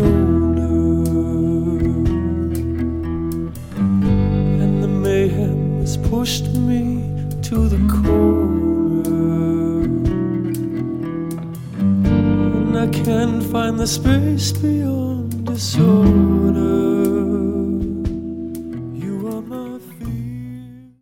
shoulder, and the mayhem has pushed me to the corner, and I can't find the space beyond disorder.